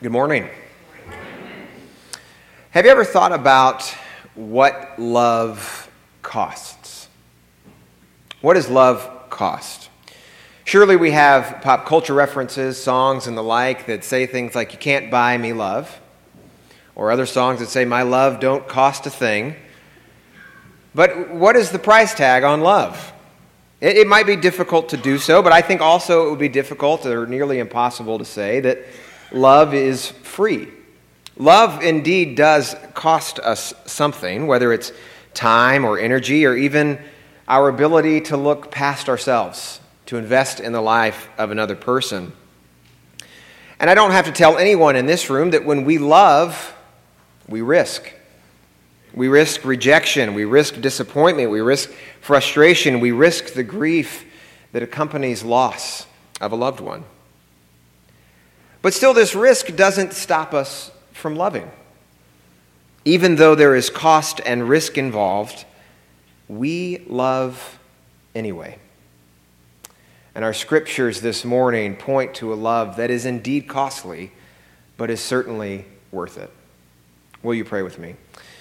Good morning. Have you ever thought about what love costs? What does love cost? Surely we have pop culture references, songs and the like that say things like, "You can't buy me love," or other songs that say, "My love don't cost a thing." But what is the price tag on love? It might be difficult to do so, but I think also it would be difficult or nearly impossible to say that love is free. Love indeed does cost us something, whether it's time or energy or even our ability to look past ourselves, to invest in the life of another person. And I don't have to tell anyone in this room that when we love, we risk. We risk rejection, we risk disappointment, we risk frustration, we risk the grief that accompanies loss of a loved one. But still, this risk doesn't stop us from loving. Even though there is cost and risk involved, we love anyway. And our scriptures this morning point to a love that is indeed costly, but is certainly worth it. Will you pray with me?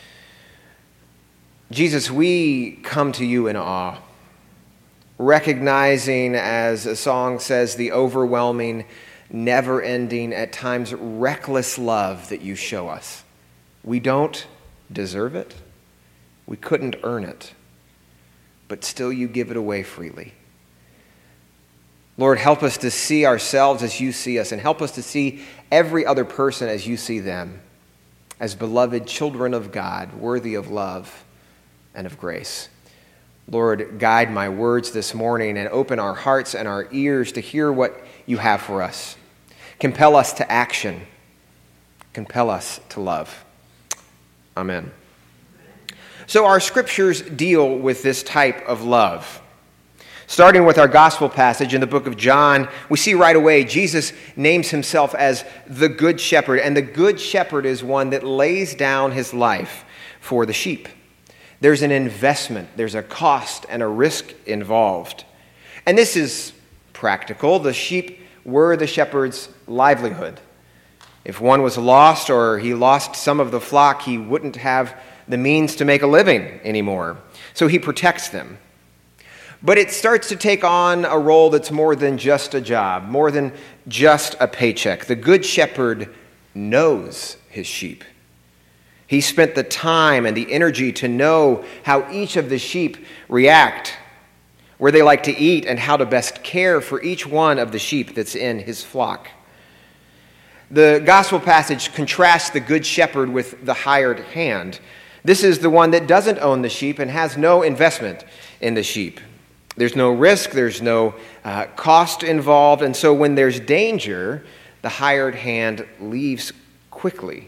Jesus, we come to you in awe, recognizing, as a song says, the overwhelming, never-ending, at times reckless love that you show us. We don't deserve it. We couldn't earn it. But still you give it away freely. Lord, help us to see ourselves as you see us, and help us to see every other person as you see them, as beloved children of God, worthy of love and of grace. Lord, guide my words this morning and open our hearts and our ears to hear what you have for us. Compel us to action. Compel us to love. Amen. So our scriptures deal with this type of love. Starting with our gospel passage in the book of John, we see right away Jesus names himself as the Good Shepherd. And the Good Shepherd is one that lays down his life for the sheep. There's an investment, there's a cost and a risk involved. And this is practical. The sheep were the shepherd's livelihood. If one was lost or he lost some of the flock, he wouldn't have the means to make a living anymore. So he protects them. But it starts to take on a role that's more than just a job, more than just a paycheck. The Good Shepherd knows his sheep. He spent the time and the energy to know how each of the sheep react, where they like to eat, and how to best care for each one of the sheep that's in his flock. The gospel passage contrasts the Good Shepherd with the hired hand. This is the one that doesn't own the sheep and has no investment in the sheep. There's no risk, there's no cost involved, and so when there's danger, the hired hand leaves quickly.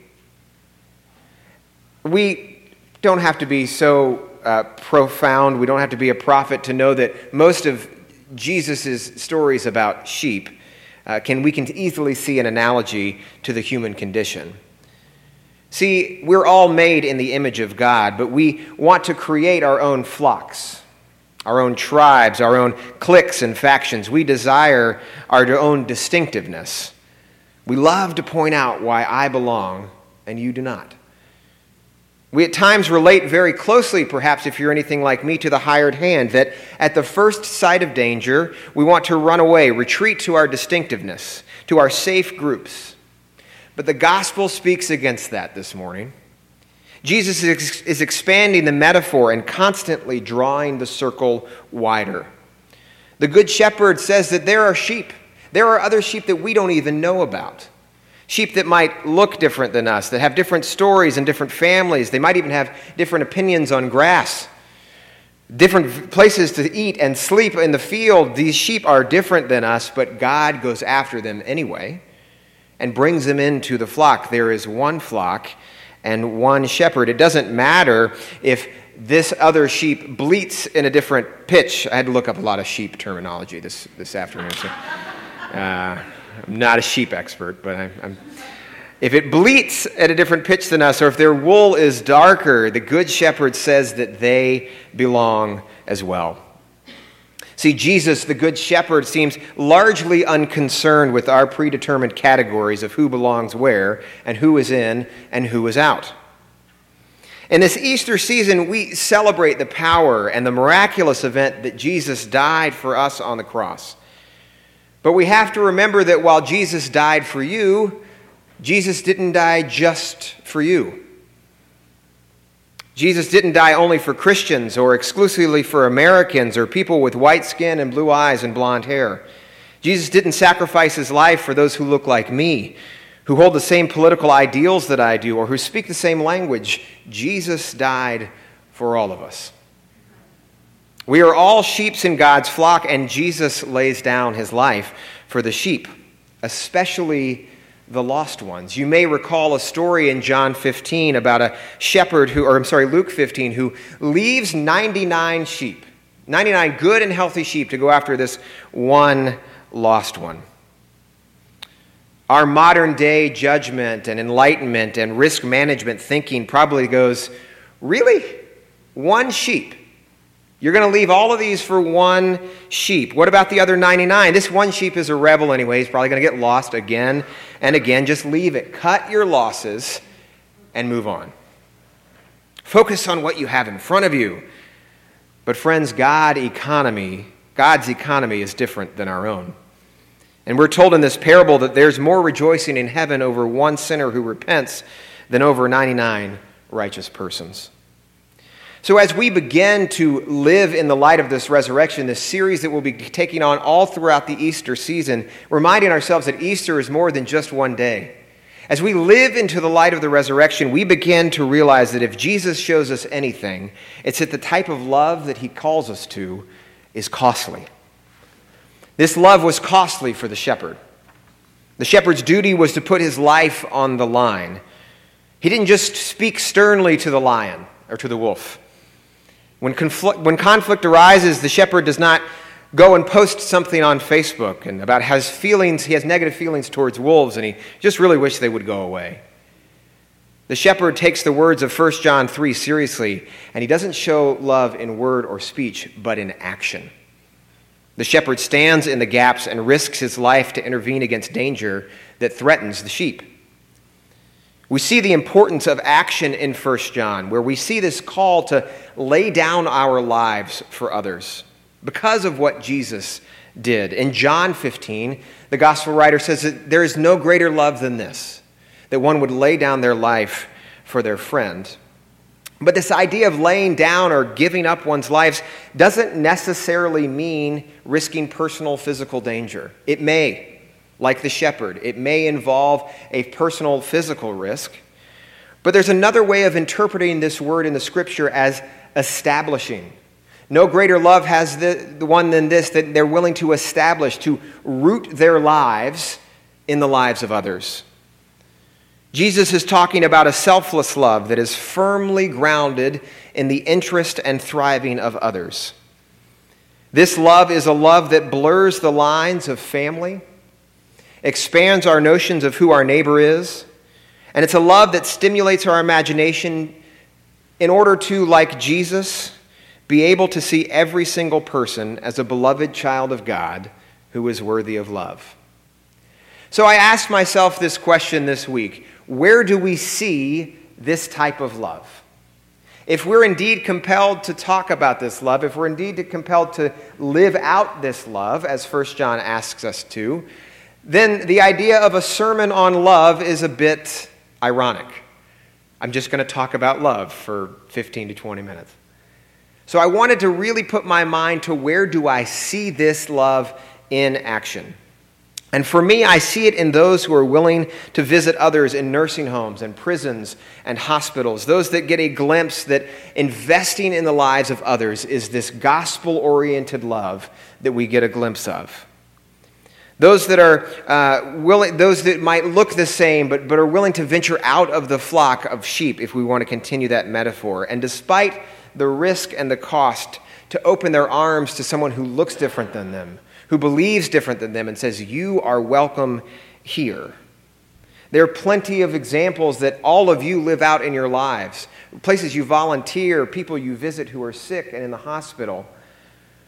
We don't have to be so profound, we don't have to be a prophet to know that most of Jesus' stories about sheep, we can easily see an analogy to the human condition. See, we're all made in the image of God, but we want to create our own flocks, our own tribes, our own cliques and factions. We desire our own distinctiveness. We love to point out why I belong and you do not. We at times relate very closely, perhaps if you're anything like me, to the hired hand, that at the first sight of danger, we want to run away, retreat to our distinctiveness, to our safe groups. But the gospel speaks against that this morning. Jesus is expanding the metaphor and constantly drawing the circle wider. The Good Shepherd says that there are sheep. There are other sheep that we don't even know about. Sheep that might look different than us, that have different stories and different families. They might even have different opinions on grass, different places to eat and sleep in the field. These sheep are different than us, but God goes after them anyway and brings them into the flock. There is one flock and one shepherd. It doesn't matter if this other sheep bleats in a different pitch. I had to look up a lot of sheep terminology this afternoon. So, I'm not a sheep expert, but if it bleats at a different pitch than us, or if their wool is darker, the Good Shepherd says that they belong as well. See, See, Jesus, the Good Shepherd, seems largely unconcerned with our predetermined categories of who belongs where and who is in and who is out. In this Easter season, we celebrate the power and the miraculous event that Jesus died for us on the cross. But we have to remember that while Jesus died for you, Jesus didn't die just for you. Jesus didn't die only for Christians or exclusively for Americans or people with white skin and blue eyes and blonde hair. Jesus didn't sacrifice his life for those who look like me, who hold the same political ideals that I do, or who speak the same language. Jesus died for all of us. We are all sheep in God's flock, and Jesus lays down his life for the sheep, especially the lost ones. You may recall a story in John 15 about a shepherd Luke 15, who leaves 99 sheep, 99 good and healthy sheep to go after this one lost one. Our modern day judgment and enlightenment and risk management thinking probably goes, really? One sheep? You're going to leave all of these for one sheep. What about the other 99? This one sheep is a rebel anyway. He's probably going to get lost again and again. Just leave it. Cut your losses and move on. Focus on what you have in front of you. But friends, God's economy is different than our own. And we're told in this parable that there's more rejoicing in heaven over one sinner who repents than over 99 righteous persons. So as we begin to live in the light of this resurrection, this series that we'll be taking on all throughout the Easter season, reminding ourselves that Easter is more than just one day. As we live into the light of the resurrection, we begin to realize that if Jesus shows us anything, it's that the type of love that he calls us to is costly. This love was costly for the shepherd. The shepherd's duty was to put his life on the line. He didn't just speak sternly to the lion or to the wolf. When conflict arises, the shepherd does not go and post something on Facebook and about he has negative feelings towards wolves, and he just really wishes they would go away. The shepherd takes the words of 1 John 3 seriously, and he doesn't show love in word or speech, but in action. The shepherd stands in the gaps and risks his life to intervene against danger that threatens the sheep. We see the importance of action in 1 John, where we see this call to lay down our lives for others because of what Jesus did. In John 15, the gospel writer says that there is no greater love than this, that one would lay down their life for their friend. But this idea of laying down or giving up one's lives doesn't necessarily mean risking personal physical danger. It may. Like the shepherd, it may involve a personal physical risk. But there's another way of interpreting this word in the scripture as establishing. No greater love has the one than this, that they're willing to establish, to root their lives in the lives of others. Jesus is talking about a selfless love that is firmly grounded in the interest and thriving of others. This love is a love that blurs the lines of family, expands our notions of who our neighbor is, and it's a love that stimulates our imagination in order to, like Jesus, be able to see every single person as a beloved child of God who is worthy of love. So I asked myself this question this week: where do we see this type of love? If we're indeed compelled to talk about this love, if we're indeed compelled to live out this love, as 1 John asks us to, then the idea of a sermon on love is a bit ironic. I'm just going to talk about love for 15 to 20 minutes. So I wanted to really put my mind to where do I see this love in action. And for me, I see it in those who are willing to visit others in nursing homes and prisons and hospitals, those that get a glimpse that investing in the lives of others is this gospel-oriented love that we get a glimpse of. Those that are willing, those that might look the same, but are willing to venture out of the flock of sheep, if we want to continue that metaphor. And despite the risk and the cost, to open their arms to someone who looks different than them, who believes different than them, and says, "You are welcome here." There are plenty of examples that all of you live out in your lives. Places you volunteer, people you visit who are sick and in the hospital.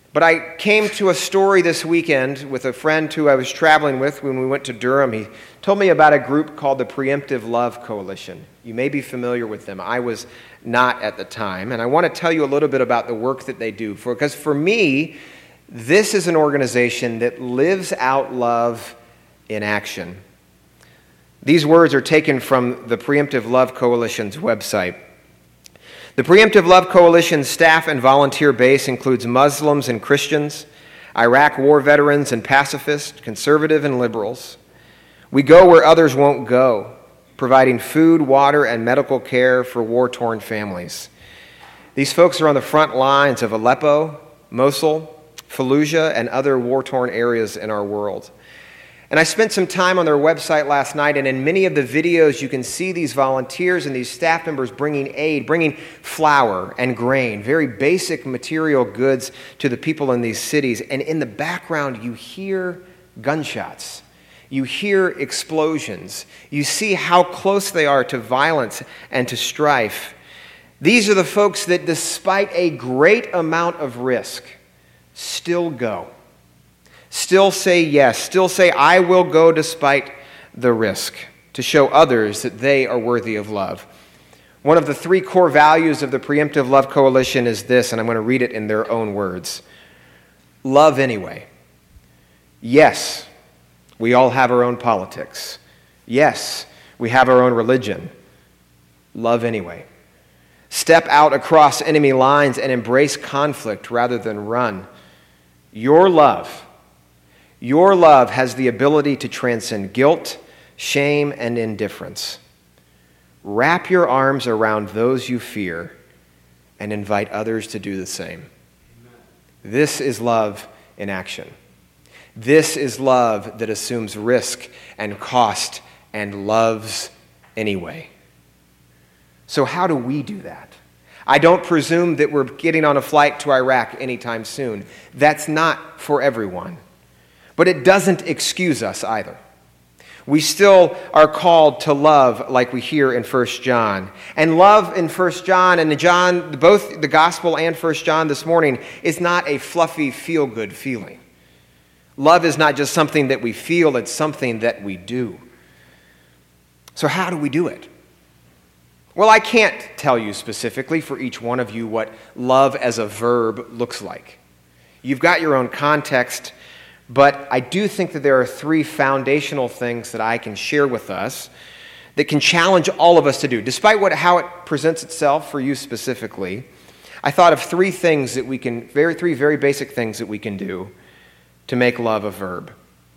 But I came to a story this weekend with a friend who I was traveling with when we went to Durham. He told me about a group called the Preemptive Love Coalition. You may be familiar with them. I was not at the time. And I want to tell you a little bit about the work that they do. Because for me, this is an organization that lives out love in action. These words are taken from the Preemptive Love Coalition's website. The Preemptive Love Coalition's staff and volunteer base includes Muslims and Christians, Iraq war veterans and pacifists, conservative and liberals. We go where others won't go, providing food, water, and medical care for war-torn families. These folks are on the front lines of Aleppo, Mosul, Fallujah, and other war-torn areas in our world. And I spent some time on their website last night, and in many of the videos you can see these volunteers and these staff members bringing aid, bringing flour and grain, very basic material goods to the people in these cities. And in the background you hear gunshots. You hear explosions. You see how close they are to violence and to strife. These are the folks that, despite a great amount of risk, still go. Still say yes, still say, I will go despite the risk, to show others that they are worthy of love. One of the 3 core values of the Preemptive Love Coalition is this, and I'm going to read it in their own words. Love anyway. Yes, we all have our own politics. Yes, we have our own religion. Love anyway. Step out across enemy lines and embrace conflict rather than run. Your love has the ability to transcend guilt, shame, and indifference. Wrap your arms around those you fear and invite others to do the same. Amen. This is love in action. This is love that assumes risk and cost and loves anyway. So how do we do that? I don't presume that we're getting on a flight to Iraq anytime soon. That's not for everyone. But it doesn't excuse us either. We still are called to love like we hear in 1 John. And love in 1 John and in John, both the Gospel and 1 John this morning, is not a fluffy, feel-good feeling. Love is not just something that we feel, it's something that we do. So how do we do it? Well, I can't tell you specifically for each one of you what love as a verb looks like. You've got your own context. But I do think that there are 3 foundational things that I can share with us that can challenge all of us to do. Despite how it presents itself for you specifically, I thought of 3 things that we can, 3 very basic things that we can do to make love a verb.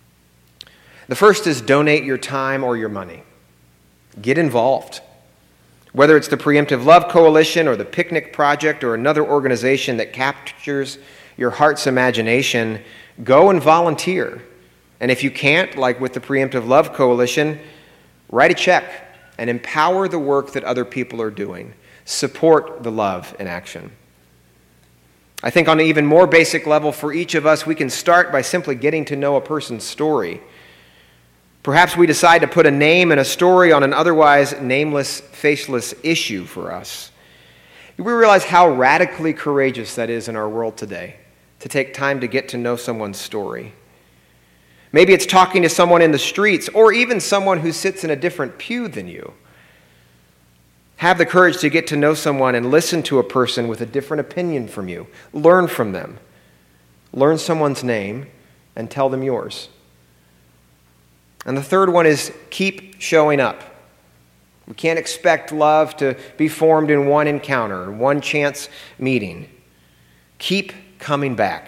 The first is donate your time or your money. Get involved. Whether it's the Preemptive Love Coalition or the Picnic Project or another organization that captures your heart's imagination, go and volunteer. And if you can't, like with the Preemptive Love Coalition, write a check and empower the work that other people are doing. Support the love in action. I think on an even more basic level for each of us, we can start by simply getting to know a person's story. Perhaps we decide to put a name and a story on an otherwise nameless, faceless issue for us. We realize how radically courageous that is in our world today, to take time to get to know someone's story. Maybe it's talking to someone in the streets or even someone who sits in a different pew than you. Have the courage to get to know someone and listen to a person with a different opinion from you. Learn from them. Learn someone's name and tell them yours. And the third one is keep showing up. We can't expect love to be formed in one encounter, one chance meeting. Keep coming back.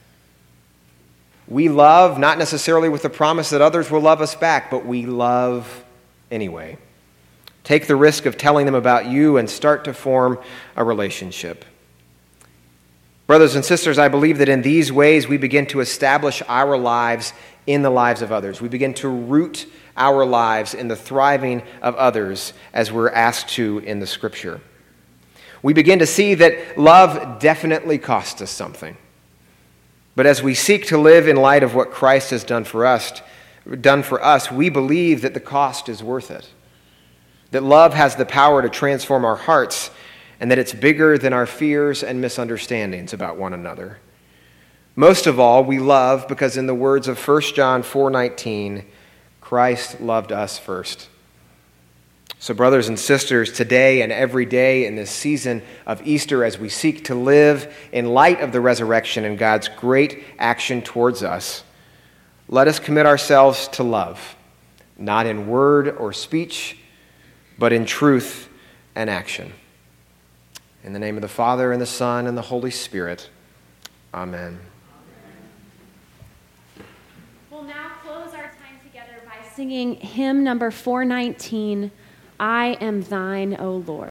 We love, not necessarily with the promise that others will love us back, but we love anyway. Take the risk of telling them about you and start to form a relationship. Brothers and sisters, I believe that in these ways we begin to establish our lives in the lives of others. We begin to root our lives in the thriving of others as we're asked to in the Scripture. We begin to see that love definitely costs us something. But as we seek to live in light of what Christ has done for us, we believe that the cost is worth it. That love has the power to transform our hearts, and that it's bigger than our fears and misunderstandings about one another. Most of all, we love because in the words of 1 John 4:19, Christ loved us first. So brothers and sisters, today and every day in this season of Easter, as we seek to live in light of the resurrection and God's great action towards us, let us commit ourselves to love, not in word or speech, but in truth and action. In the name of the Father, and the Son, and the Holy Spirit. Amen. We'll now close our time together by singing hymn number 419, I Am Thine, O Lord.